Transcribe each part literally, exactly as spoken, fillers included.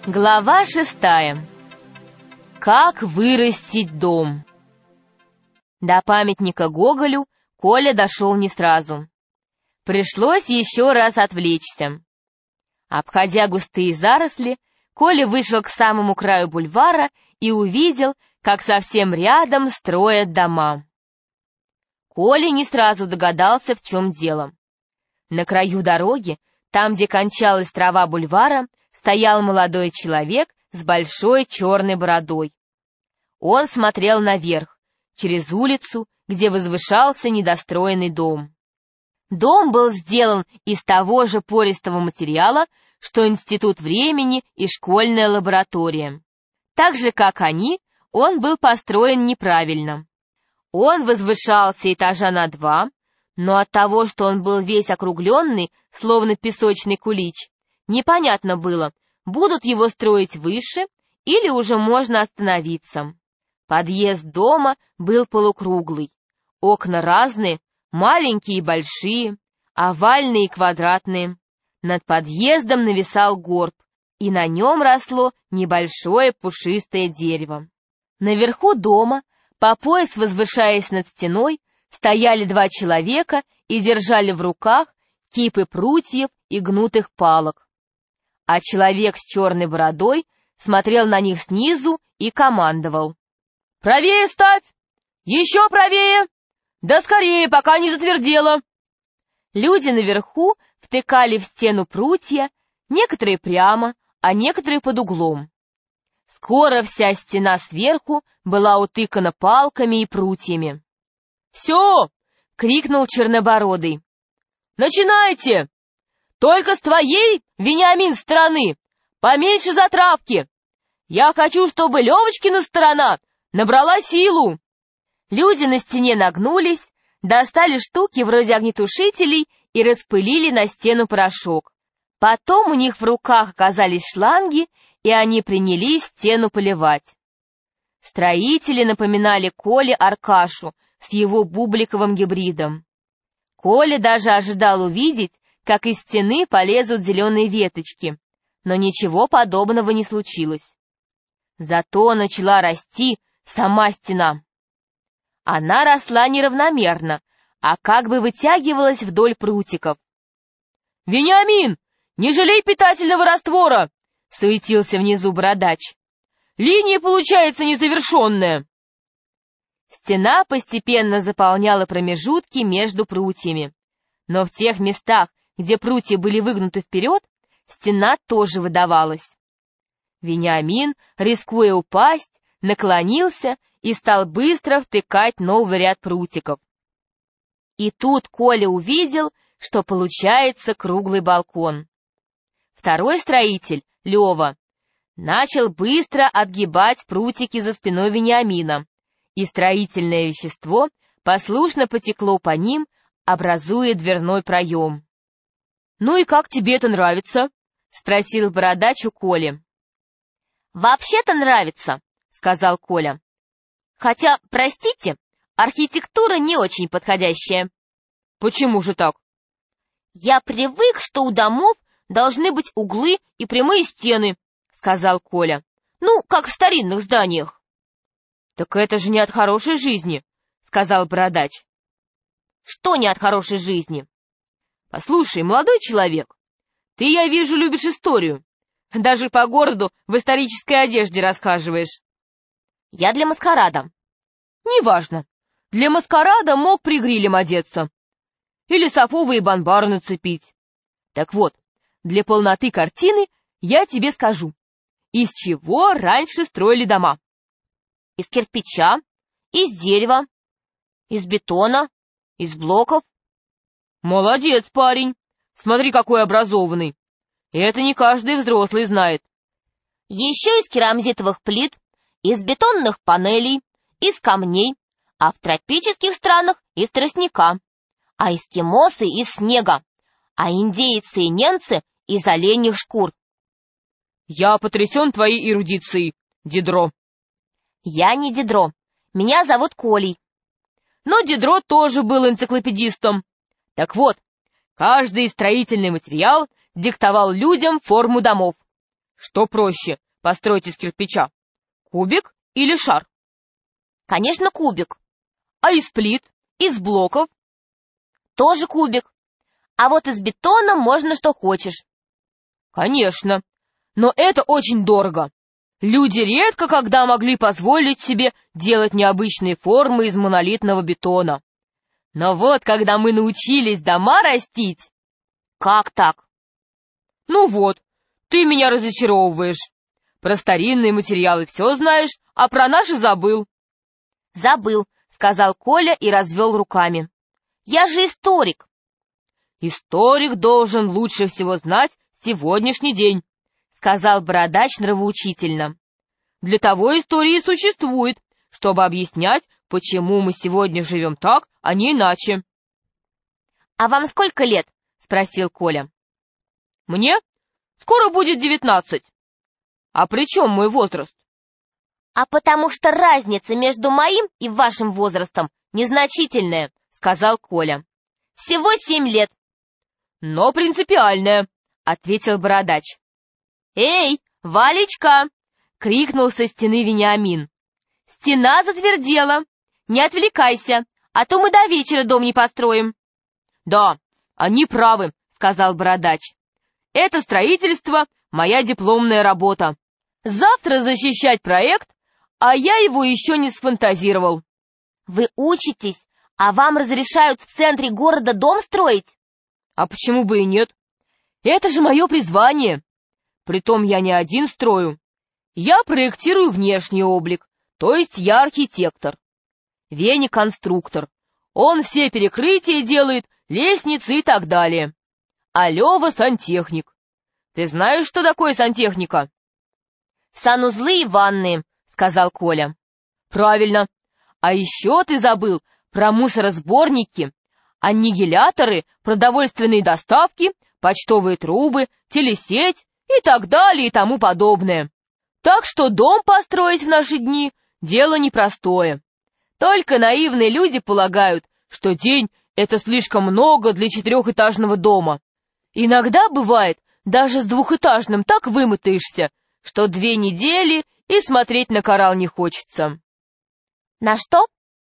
Глава шестая. Как вырастить дом? До памятника Гоголю Коля дошел не сразу. Пришлось еще раз отвлечься. Обходя густые заросли, Коля вышел к самому краю бульвара и увидел, как совсем рядом строят дома. Коля не сразу догадался, в чем дело. На краю дороги, там, где кончалась трава бульвара, стоял молодой человек с большой черной бородой. Он смотрел наверх, через улицу, где возвышался недостроенный дом. Дом был сделан из того же пористого материала, что Институт времени и школьная лаборатория. Так же, как они, он был построен неправильно. Он возвышался этажа на два, но от того, что он был весь округленный, словно песочный кулич, непонятно было, будут его строить выше или уже можно остановиться. Подъезд дома был полукруглый. Окна разные, маленькие и большие, овальные и квадратные. Над подъездом нависал горб, и на нем росло небольшое пушистое дерево. Наверху дома, по пояс возвышаясь над стеной, стояли два человека и держали в руках кипы прутьев и гнутых палок. А человек с черной бородой смотрел на них снизу и командовал: «Правее ставь! Еще правее! Да скорее, пока не затвердело!» Люди наверху втыкали в стену прутья, некоторые прямо, а некоторые под углом. Скоро вся стена сверху была утыкана палками и прутьями. «Все!» — крикнул чернобородый. «Начинайте! Только с твоей, Вениамин, стороны! Поменьше затравки! Я хочу, чтобы Левочкина сторона набрала силу!» Люди на стене нагнулись, достали штуки вроде огнетушителей и распылили на стену порошок. Потом у них в руках оказались шланги, и они принялись стену поливать. Строители напоминали Коле Аркашу с его бубликовым гибридом. Коля даже ожидал увидеть, как из стены полезут зеленые веточки, но ничего подобного не случилось. Зато начала расти сама стена. Она росла неравномерно, а как бы вытягивалась вдоль прутиков. «Вениамин, не жалей питательного раствора!» — суетился внизу бородач. «Линия получается незавершенная!» Стена постепенно заполняла промежутки между прутьями. Но в тех местах, где прутья были выгнуты вперед, стена тоже выдавалась. Вениамин, рискуя упасть, наклонился и стал быстро втыкать новый ряд прутиков. И тут Коля увидел, что получается круглый балкон. Второй строитель, Лева, начал быстро отгибать прутики за спиной Вениамина, и строительное вещество послушно потекло по ним, образуя дверной проем. «Ну и как тебе это нравится?» — спросил бородач у Коли. «Вообще-то нравится», — сказал Коля. «Хотя, простите, архитектура не очень подходящая». «Почему же так?» «Я привык, что у домов должны быть углы и прямые стены», — сказал Коля. «Ну, как в старинных зданиях». «Так это же не от хорошей жизни», — сказал бородач. «Что не от хорошей жизни?» «Послушай, молодой человек, ты, я вижу, любишь историю. Даже по городу в исторической одежде расхаживаешь». «Я для маскарада». «Неважно. Для маскарада мог при грилем одеться. Или софовые банбары нацепить. Так вот, для полноты картины я тебе скажу, из чего раньше строили дома». «Из кирпича, из дерева, из бетона, из блоков». «Молодец, парень. Смотри, какой образованный. Это не каждый взрослый знает». «Еще из керамзитовых плит, из бетонных панелей, из камней, а в тропических странах из тростника, а эскимосы из снега, а индейцы и немцы из оленьих шкур». «Я потрясен твоей эрудицией, Дидро». «Я не Дидро. Меня зовут Колей». «Но Дидро тоже был энциклопедистом. Так вот, каждый строительный материал диктовал людям форму домов. Что проще, построить из кирпича? Кубик или шар? Конечно, кубик. А из плит, из блоков? Тоже кубик. А вот из бетона можно что хочешь. Конечно. Но это очень дорого. Люди редко когда могли позволить себе делать необычные формы из монолитного бетона. Но вот когда мы научились дома растить... Как так? Ну вот, ты меня разочаровываешь. Про старинные материалы все знаешь, а про наши забыл. Забыл, сказал Коля и развел руками. Я же историк. Историк должен лучше всего знать сегодняшний день, сказал бородач нравоучительно. Для того истории существует, чтобы объяснять, почему мы сегодня живем так, а не иначе. А вам сколько лет? Спросил Коля. Мне? Скоро будет девятнадцать. А при чем мой возраст? А потому что разница между моим и вашим возрастом незначительная, сказал Коля. Всего семь лет. Но принципиальная, ответил бородач. Эй, Валечка! Крикнул со стены Вениамин. Стена затвердела. Не отвлекайся, а то мы до вечера дом не построим. Да, они правы, сказал бородач. Это строительство — моя дипломная работа. Завтра защищать проект, а я его еще не сфантазировал. Вы учитесь, а вам разрешают в центре города дом строить? А почему бы и нет? Это же мое призвание. Притом я не один строю. Я проектирую внешний облик, то есть я архитектор. Веня конструктор. Он все перекрытия делает, лестницы и так далее. А Лёва сантехник. Ты знаешь, что такое сантехника? Санузлы и ванны, сказал Коля. Правильно. А еще ты забыл про мусоросборники, аннигиляторы, продовольственные доставки, почтовые трубы, телесеть и так далее и тому подобное. Так что дом построить в наши дни — дело непростое. Только наивные люди полагают, что день — это слишком много для четырехэтажного дома. Иногда бывает, даже с двухэтажным так вымотаешься, что две недели и смотреть на коралл не хочется. На что?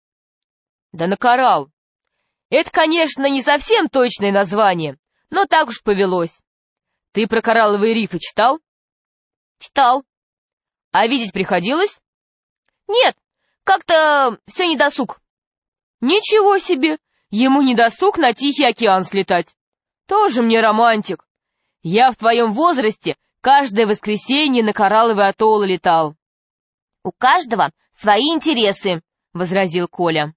Да на коралл. Это, конечно, не совсем точное название, но так уж повелось. Ты про коралловые рифы читал? Читал. А видеть приходилось? Нет, как-то все недосуг. Ничего себе, ему недосуг на Тихий океан слетать. Тоже мне романтик. Я в твоем возрасте каждое воскресенье на коралловый атолл летал. У каждого свои интересы, возразил Коля.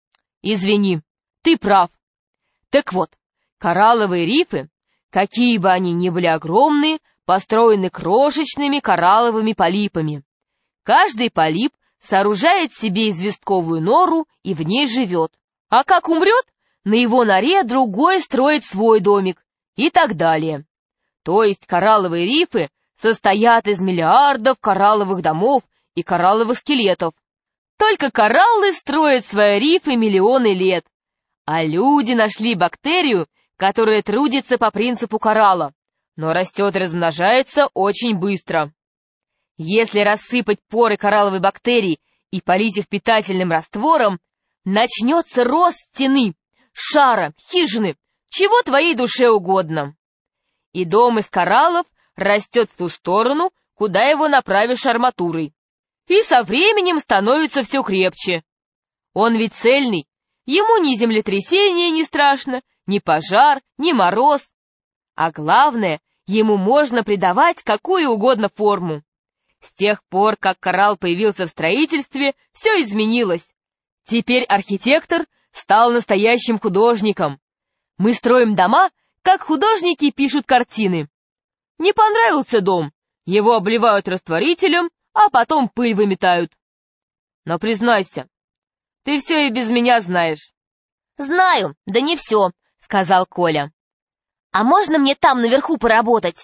Извини, ты прав. Так вот, коралловые рифы, какие бы они ни были огромные, построены крошечными коралловыми полипами. Каждый полип сооружает себе известковую нору и в ней живет. А как умрет, на его норе другой строит свой домик и так далее. То есть коралловые рифы состоят из миллиардов коралловых домов и коралловых скелетов. Только кораллы строят свои рифы миллионы лет. А люди нашли бактерию, которая трудится по принципу коралла, но растет и размножается очень быстро. Если рассыпать поры коралловой бактерии и полить их питательным раствором, начнется рост стены, шара, хижины, чего твоей душе угодно. И дом из кораллов растет в ту сторону, куда его направишь арматурой. И со временем становится все крепче. Он ведь цельный, ему ни землетрясение не страшно, ни пожар, ни мороз. А главное, ему можно придавать какую угодно форму. С тех пор, как коралл появился в строительстве, все изменилось. Теперь архитектор стал настоящим художником. Мы строим дома, как художники пишут картины. Не понравился дом, его обливают растворителем, а потом пыль выметают. Но признайся, ты все и без меня знаешь. Знаю, да не все, сказал Коля. А можно мне там наверху поработать?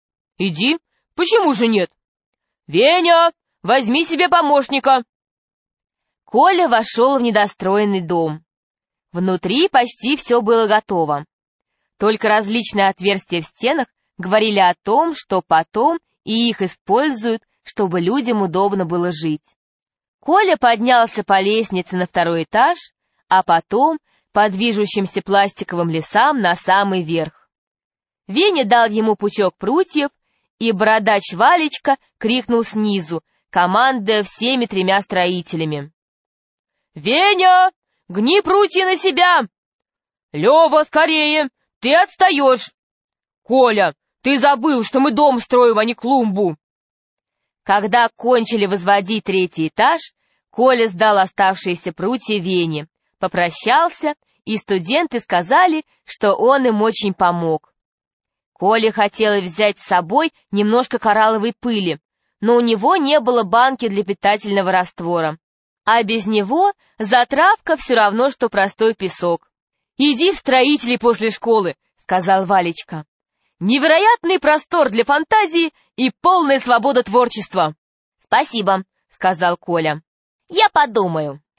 Иди, почему же нет? Веня, возьми себе помощника. Коля вошел в недостроенный дом. Внутри почти все было готово. Только различные отверстия в стенах говорили о том, что потом и их используют, чтобы людям удобно было жить. Коля поднялся по лестнице на второй этаж, а потом по движущимся пластиковым лесам на самый верх. Веня дал ему пучок прутьев, и бородач Валечка крикнул снизу, командуя всеми тремя строителями. «Веня, гни прутья на себя! Лёва, скорее, ты отстаешь! Коля, ты забыл, что мы дом строим, а не клумбу!» Когда кончили возводить третий этаж, Коля сдал оставшиеся прутья Вене, попрощался, и студенты сказали, что он им очень помог. Коле хотелось взять с собой немножко коралловой пыли, но у него не было банки для питательного раствора. А без него затравка все равно, что простой песок. «Иди в строители после школы», — сказал Валечка. «Невероятный простор для фантазии и полная свобода творчества». «Спасибо», — сказал Коля. «Я подумаю».